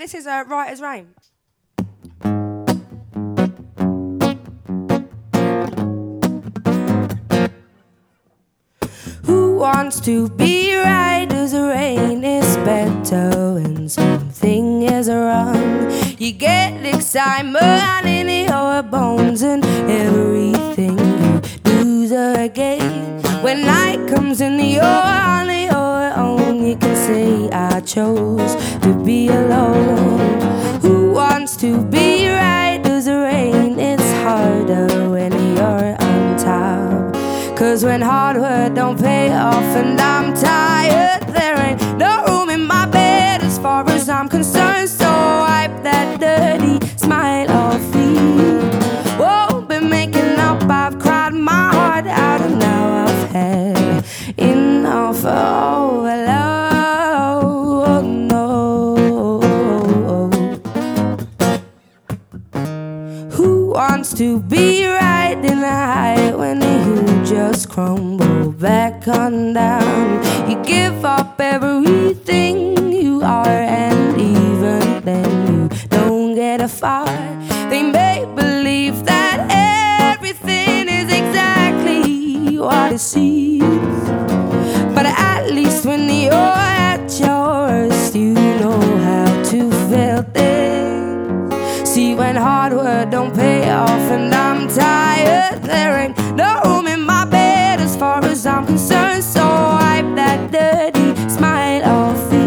This is Right as Rain. Who wants to be right as rain? It's better when something is wrong. You get excitement in your bones, and everything you do's again. When night comes and you're on your own, you can say I chose to be alone. Who wants to be right as rain? It's harder when you're on top, 'cause when hard work don't pay off and I'm tired, there ain't no room in my bed as far as I'm concerned. So wipe that dirty smile off me. Won't be making up, I've cried my heart out and now I've had enough of love. Oh no. Who wants to be right in the height when you just crumble back on down? You give up everything you are, and even then you don't get a far. They make believe that everything is exactly what it seems, but at least when you're at your worst, you know how to feel things. See, when hard work don't pay off and I'm tired, there ain't no room in my bed as far as I'm concerned. So wipe that dirty smile off me.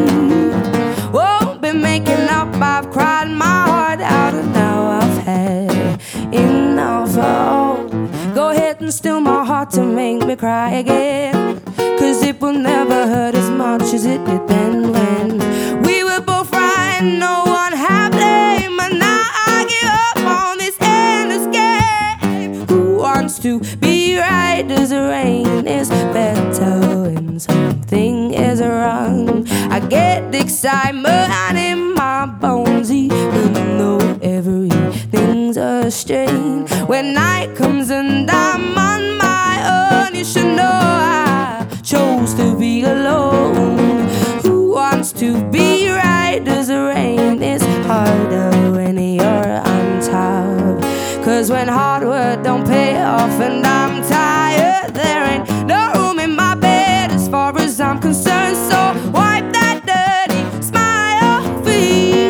Won't be making up, I've cried my heart out and now I've had enough. Oh, go ahead and steal my heart to make me cry again, 'cause it will never hurt as much as it did then when we were both right, no one had blame. And now I give up on this endless game. Who wants to be right as rain? Is better when something is wrong. I get excitement in my bones even though everything's a strain. When night comes and I'm on my own, you should know I chose to be alone. Who wants to be right as rain? It's harder when you're on top, 'cause when hard work don't pay off and I'm tired, there ain't no room in my bed as far as I'm concerned. So wipe that dirty smile off me.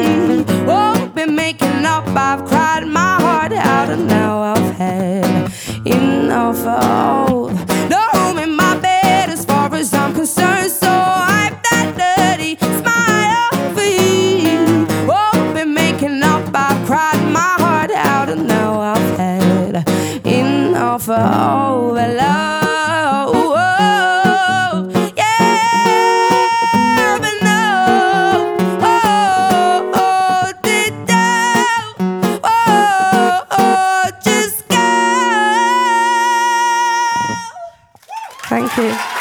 Won't be making up, I've cried my heart out and now I've had enough of no room in my bed as far as I'm concerned. So wipe that dirty smile off me. Won't be making up, I've cried my heart out and now I've had enough of love. Yeah, but no. Just go. Thank you.